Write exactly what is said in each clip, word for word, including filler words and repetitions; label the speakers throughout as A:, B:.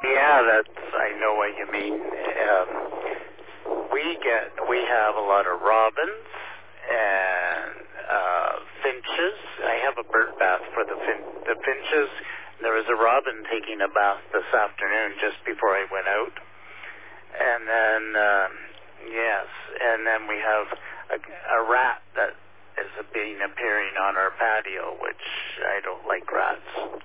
A: Yeah, that's, I know what you mean. Um, we get, we have a lot of robins and uh, finches. I have a bird bath for the fin, the finches. There was a robin taking a bath this afternoon just before I went out. And then, um, yes, and then we have a, a rat that is being appearing on our patio, which I don't like rats.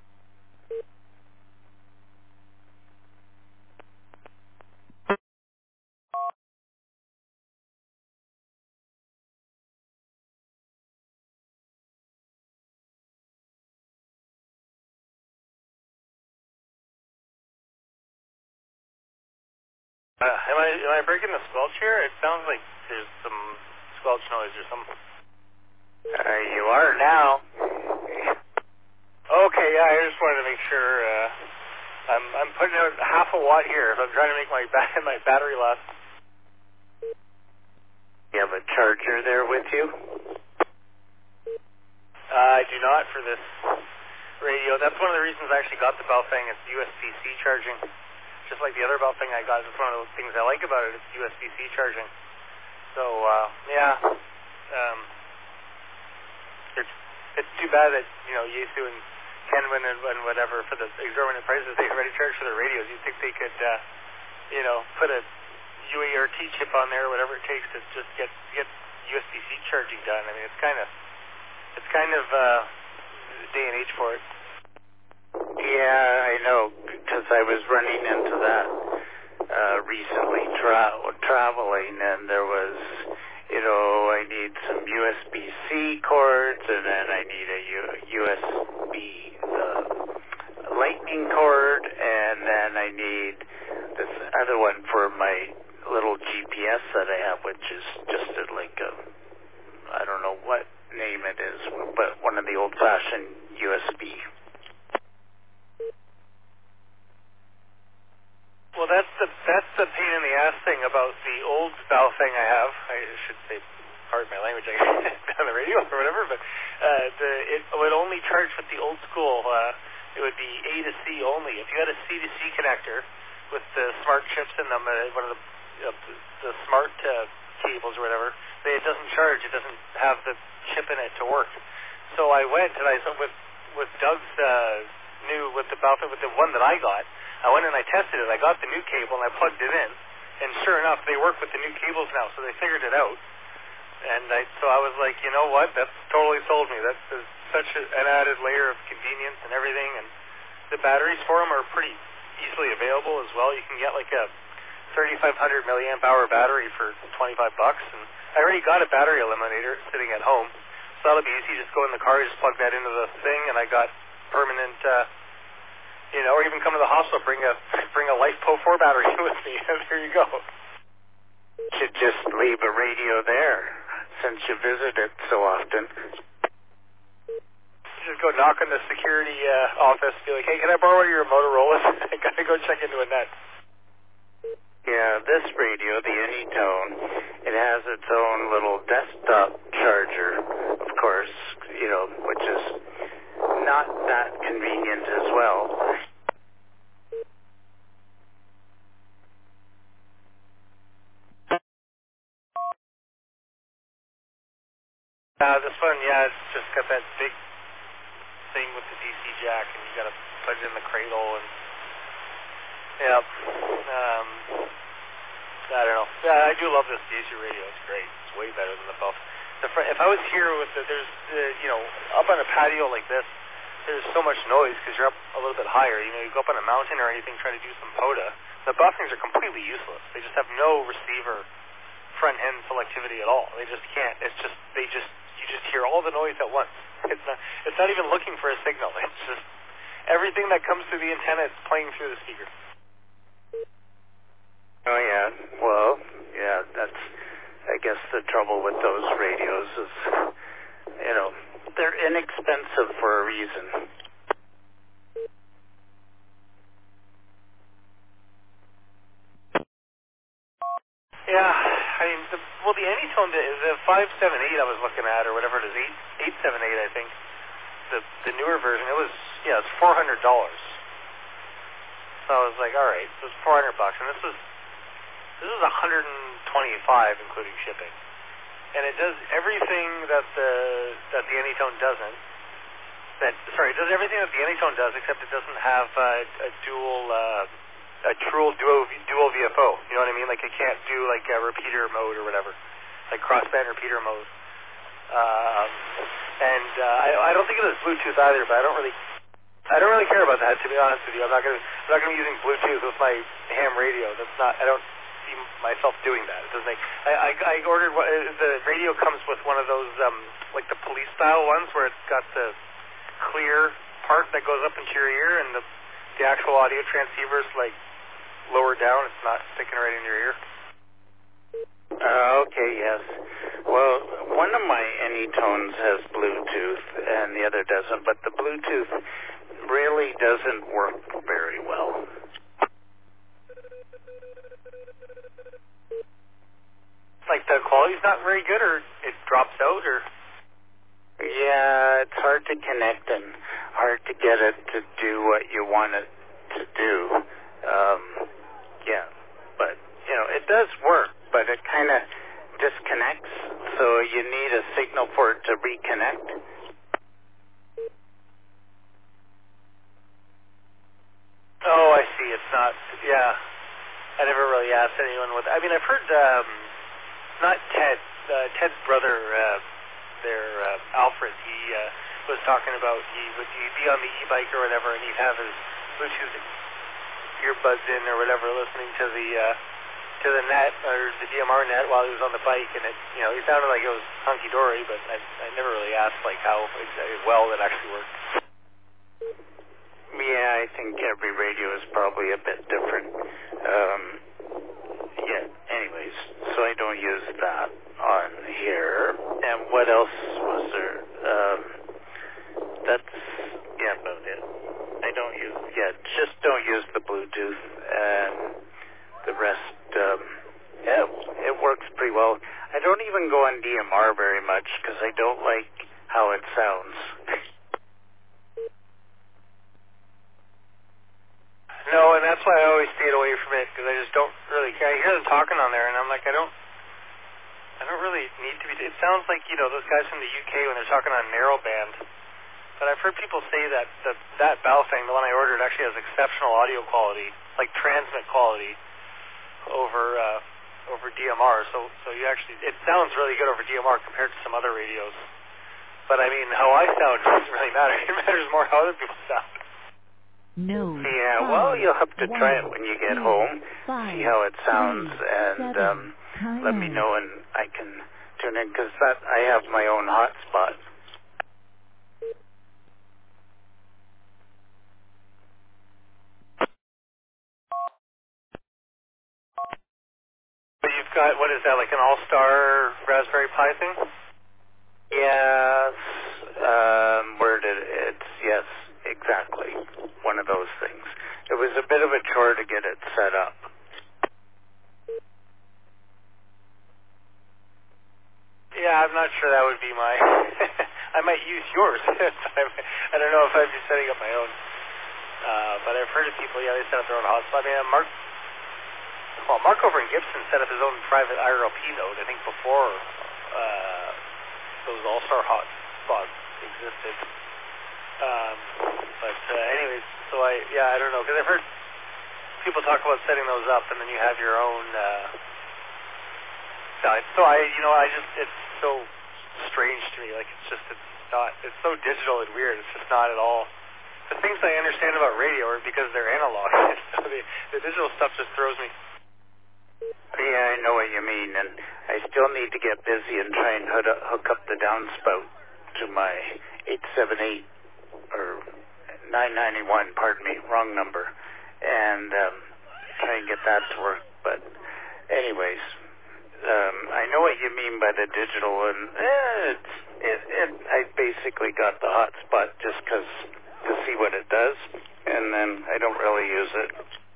B: Uh, am I am I breaking the squelch here? It sounds like there's some squelch noise or something.
A: Uh, you are now.
B: Okay, yeah, I just wanted to make sure. Uh, I'm I'm putting out half a watt here. If I'm trying to make my ba my battery last.
A: You have a charger there with you?
B: Uh, I do not for this radio. That's one of the reasons I actually got the Baofeng. It's U S B C charging. Just like the other Baofeng I got, it's one of those things I like about it. It's U S B C charging. So, uh, yeah. Um, it's, it's too bad that, you know, Yaesu and Kenwin and, and whatever, for the exorbitant prices they already charge for their radios. You'd think they could, uh, you know, put a U A R T chip on there, whatever it takes to just get get U S B C charging done. I mean, it's kind of, it's kind of uh, day and age for it.
A: Yeah, I know, because I was running into that uh, recently tra- traveling, and there was, you know, I need some U S B C cords, and then I need a U- USB uh, lightning cord, and then I need this other one for my little G P S that I have, which is just a, like a, I don't know what name it is, but one of the old-fashioned U S B.
B: Well, that's the that's the pain in the ass thing about the old Baofeng I have. I should say, pardon my language, I on the radio or whatever, but uh, the, it would only charge with the old school. Uh, it would be A to C only. If you had a C to C connector with the smart chips in them, uh, one of the uh, the smart uh, cables or whatever, they, it doesn't charge. It doesn't have the chip in it to work. So I went and I with with Doug's uh, new with the Baofeng with the one that I got. I went and I tested it. I got the new cable and I plugged it in, and sure enough, they work with the new cables now. So they figured it out, and I, so I was like, you know what? That's totally sold me. That's, that's such a, an added layer of convenience and everything. And the batteries for them are pretty easily available as well. You can get like a thirty-five hundred milliamp hour battery for twenty-five bucks, and I already got a battery eliminator sitting at home, so that'll be easy. Just go in the car, just plug that into the thing, and I got permanent. Uh, You know, or even come to the hospital, bring a bring a LifePo four battery with me. There you go.
A: Should just leave a radio there, since you visit it so often.
B: Just go knock on the security uh, office, be like, hey, can I borrow your Motorola? I gotta go check into a net.
A: Yeah, this radio, the Anytone, it has its own little desktop charger, of course, you know, which is not that convenient as well.
B: Uh, this one, yeah, it's just got that big thing with the D C jack, and you gotta plug it in the cradle, and yeah, um, I don't know. Yeah, I do love this D C radio. It's great. It's way better than the Buff. The fr- if I was here with the, there's, uh, you know, up on a patio like this, there's so much noise because you're up a little bit higher. You know, you go up on a mountain or anything trying to do some POTA. The Buffings are completely useless. They just have no receiver front end selectivity at all. They just can't. It's just they just you just hear all the noise at once. It's not it's not even looking for a signal. It's just everything that comes through the antenna is playing through the speaker.
A: Oh yeah. Well, yeah, that's I guess the trouble with those radios is, you know, they're inexpensive for a reason.
B: Yeah, I mean, the, well, the Anytone, the, the five seven eight I was looking at, or whatever it is, eight seven eight, I think, the the newer version, it was, yeah, it's four hundred dollars. So I was like, all right, so it's four hundred bucks, and this was this was one hundred twenty-five including shipping, and it does everything that the that the Anytone doesn't. That sorry, it does everything that the Anytone does, except it doesn't have uh, a dual uh, a true dual dual V F O. You know what I mean? Like it can't do like a repeater mode or whatever, like crossband repeater mode. Um, and uh, I, I don't think it has Bluetooth either, but I don't really I don't really care about that, to be honest with you. I'm not gonna I'm not gonna be using Bluetooth with my ham radio. That's not I don't see myself doing that. It doesn't make I I, I ordered the radio comes with one of those um like the police style ones where it's got the clear part that goes up into your ear, and the the actual audio transceiver's like lower down. It's not sticking right in your ear.
A: Uh, okay, yes. Well, one of my Anytones has Bluetooth and the other doesn't, but the Bluetooth really doesn't work very well.
B: Like the quality's not very good, or it drops out, or?
A: Yeah, it's hard to connect and hard to get it to do what you want it to do. Um, yeah, but, you know, it does work, but it kind of disconnects, so you need a signal for it to reconnect.
B: Oh, I see. It's not, yeah. I never really asked anyone what, I mean, I've heard, um, not Ted, uh, Ted's brother, uh, there, uh, Alfred, he uh, was talking about he would he'd be on the e-bike or whatever, and he'd have his Bluetooth earbuds in or whatever, listening to the uh, to the net or the D M R net while he was on the bike, and it, you know, he sounded like it was hunky dory, but I, I never really asked like how well it actually worked.
A: Yeah, I think every radio is probably a bit different. Um, yeah. Anyways, so I don't use that on here. And what else was there? Um, that's, yeah, about it. I don't use, yeah, just don't use the Bluetooth, and the rest, um, yeah, it works pretty well. I don't even go on D M R very much, because I don't like how it sounds.
B: No, and that's why I always stayed away from it, because I just don't really care. I hear them talking on there, and I'm like, I don't, I don't really need to be. It sounds like, you know, those guys from the U K when they're talking on narrowband. But I've heard people say that the, that Baofeng, the one I ordered, actually has exceptional audio quality, like transmit quality, over uh, over D M R. So, so you actually, it sounds really good over D M R compared to some other radios. But I mean, how I sound doesn't really matter. It matters more how other people sound.
C: No.
A: Yeah,
C: five,
A: well, you'll have to
C: one,
A: try it when you get
C: eight,
A: home,
C: five,
A: see how it sounds,
C: three,
A: and
C: seven,
A: um, let me know, and I can tune in, because that I have my own hotspot.
B: But you've got, what is that, like an all-star Raspberry Pi thing?
A: Yes, um, where did it, it's, yes, exactly, one of those things. It was a bit of a chore to get it set up.
B: Yeah, I'm not sure that would be my, I might use yours. I don't know if I'd be setting up my own. Uh, but I've heard of people, yeah, they set up their own hotspot. I mean, Mark, well, Mark over in Gibson set up his own private I R L P node, I think, before uh, those all-star hotspots existed. Um, but uh, anyways, so I, yeah, I don't know, because I've heard people talk about setting those up, and then you have your own, uh, so I, you know, I just, it's so strange to me, like, it's just, it's not, it's so digital and weird, it's just not at all. The things I understand about radio are because they're analog, so the, the digital stuff just throws me.
A: Yeah, I know what you mean, and I still need to get busy and try and hook up, hook up the downspout to my eight seven eight, or nine ninety-one, pardon me, wrong number, and um, try and get that to work. But anyways, um, I know what you mean by the digital, and eh, it's, it, it, I basically got the hotspot just because to see what it does, and then I don't really use it.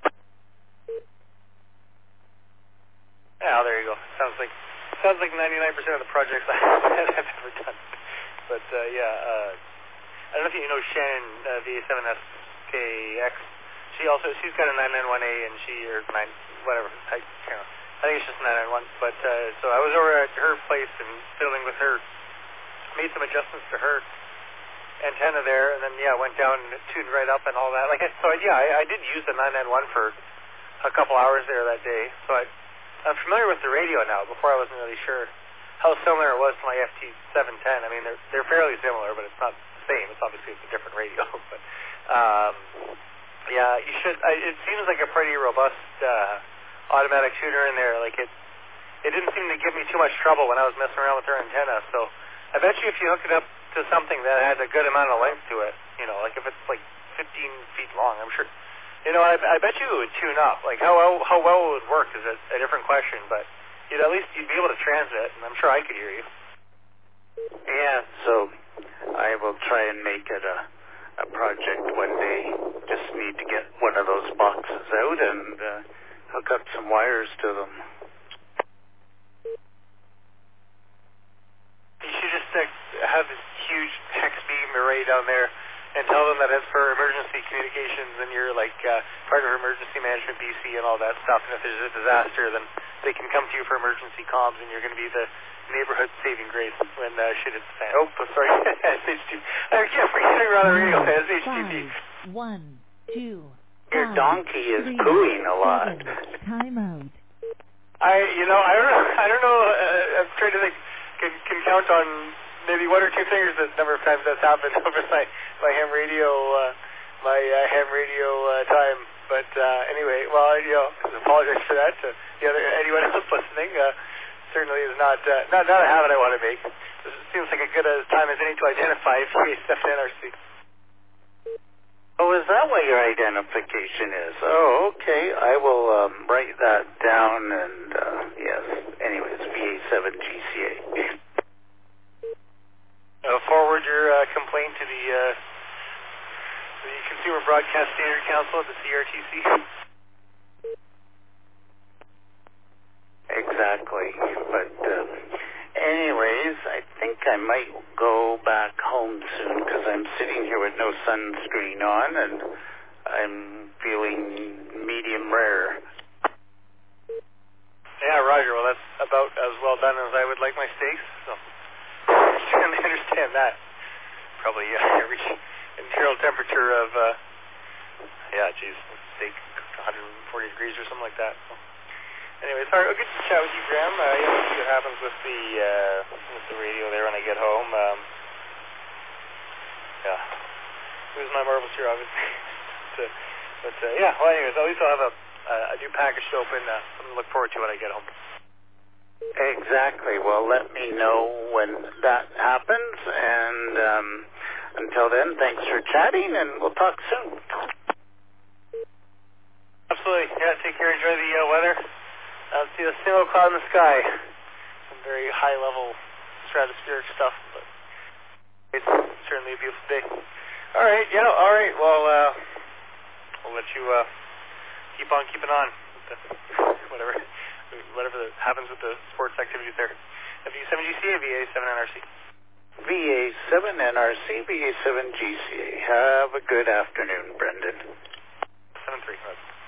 B: Yeah, there you go. Sounds like sounds like ninety-nine percent of the projects I've ever done. But uh, yeah, uh, I don't know if you know Shannon uh, V A seven S K X. She she also she's got a nine nine one A, and she or nine whatever I you know I think it's just nine nine one. But uh, so I was over at her place and fiddling with her, made some adjustments to her antenna there, and then yeah went down and tuned right up and all that. Like so yeah I, I did use the nine nine one for a couple hours there that day. So I I'm familiar with the radio now. Before I wasn't really sure how similar it was to my F T seven ten. I mean they're they're fairly similar, but it's not the same. It's obviously it's a different radio. But um, yeah, you should. I, it seems like a pretty robust uh, automatic tuner in there. Like it, it didn't seem to give me too much trouble when I was messing around with her antenna. So I bet you if you hook it up to something that had a good amount of length to it, you know, like if it's like fifteen feet long, I'm sure. You know, I, I bet you it would tune up. Like how well, how well it would work is a, a different question, but you'd at least you'd be able to transmit, and I'm sure I could hear you.
A: Yeah, so I will try and make it a, a project one day. Just need to get one of those boxes out and uh, hook up some wires to them.
B: You should just uh, have this huge hex beam array down there and tell them that it's for emergency communications and you're like uh, part of emergency management B C and all that stuff, and if there's a disaster then they can come to you for emergency comms and you're going to be the neighborhood saving grace when uh, shit hits the fan. Oh, sorry. S H T V. I keep forgetting around the radio. S H T V.
C: Five, one, two,
A: Your
C: five,
A: donkey is
C: three,
A: pooing a lot.
C: seven. Time out.
B: I, you know, I don't know. I don't know. Uh, I'm trying to think. Can, can count on maybe one or two fingers the number of times that's happened over my my ham radio uh, my uh, ham radio uh, time. But uh, anyway, well, I, you know, I apologize for that to the other anyone else listening. Uh, certainly is not uh, not not a habit I want to make. This seems like a good a time as any to identify V A seven N R C.
A: Oh, is that what your identification is? Oh, okay. I will um, write that down and, uh, yes. Anyways, V A seven G C A.
B: Uh, forward your uh, complaint to the, uh, the Consumer Broadcast Standard Council at the C R T C.
A: Exactly. But, um, anyways, I think I might go back home soon because I'm sitting here with no sunscreen on and I'm feeling medium rare.
B: Yeah, Roger. Well, that's about as well done as I would like my steaks. So I understand that. Probably uh, reach internal temperature of, uh, yeah, geez, steak one hundred forty degrees or something like that. So. Anyway, sorry, good to chat with you, Graham. Uh, yeah, we'll see what happens with the uh, with the radio there when I get home. Um, yeah, lose my marbles here, obviously. but, uh, but uh, yeah, well, anyways, at least I'll have a, a new package to open. Uh, something to look forward to when I get home.
A: Exactly. Well, let me know when that happens, and um, until then, thanks for chatting, and we'll talk soon.
B: Absolutely. Yeah, take care. Enjoy the uh, weather. Uh, see the single cloud in the sky. Some very high-level stratospheric stuff, but it's certainly a beautiful day. All right, yeah, all right. Well, uh, we'll let you uh, keep on keeping on. With the, whatever, whatever that happens with the sports activities there. V A seven G C A, V A seven N R C.
A: V A seven N R C, V A seven G C A. Have a good afternoon, Brendan.
B: seven three.